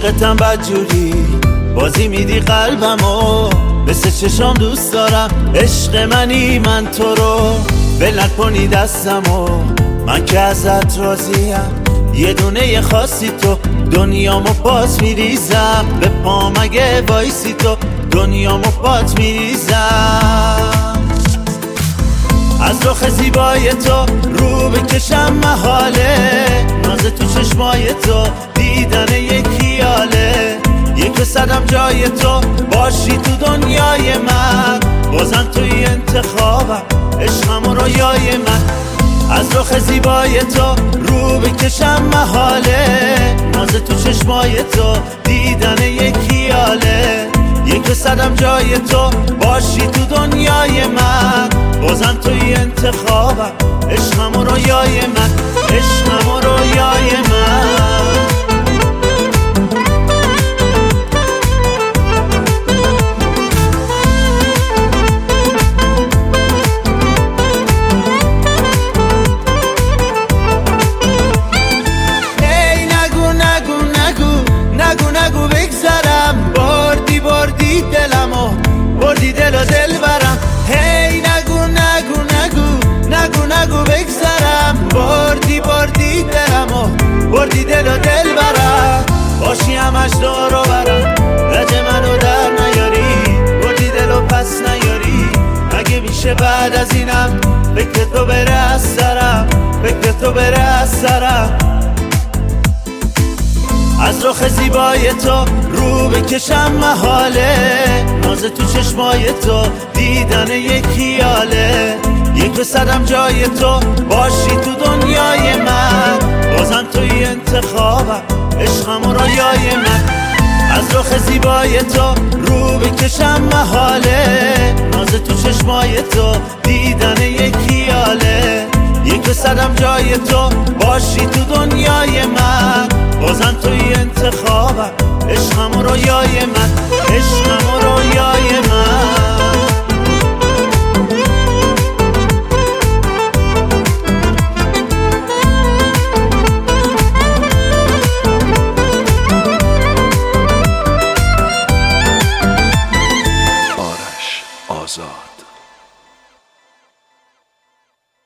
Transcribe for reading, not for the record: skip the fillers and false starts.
عاشقتم بدجوری، بازی میدی قلبمو مثل چشام دوست دارم. عشق منی من تو رو ول نکنی دستمو، من که ازت راضیم یه دونه خاصی تو. دنیامو پات میریزم به پام اگه وایسی تو، دنیامو پات میریزم. از رخ زیبای تو رو بکشم محاله، ناز تو چشمای تو دیدن یکی حاله. یک صدم جای تو باشی تو دنیای من، بازم توی انتخابم عشقم و رویای من. از رخ زیبای تو رو بکشم محاله، ناز تو چشمای تو دیدن یکی حاله. یک صدم جای تو باشی تو دنیای من، بازم توی انتخابم عشقم و رویای من، عشقم و رویای من. نگو بگذرم، بردی دلمو، بردی دل و دل برم. هی نگو بگذرم، بردی دلمو، بردی دل و دل برم. باشی همش دارو برم، رج منو در نیاری، بردی دل و پس نیاری. مگه میشه بعد از اینم فکر تو بره از سرم، فکر تو بره از سرم. از رخ زیبای تو رو بکشم محاله، ناز تو چشمای تو دیدن یکی حاله. یک صدم جای تو باشی تو دنیای من، بازم توی انتخابم عشقم و رویای من. از رخ زیبای تو رو بکشم محاله، ناز تو چشمای تو دیدن یکی حاله. یک صدم جای تو باشی تو دنیای من، بازم توی انتخابم عشقم و رویای من، عشقم و رویای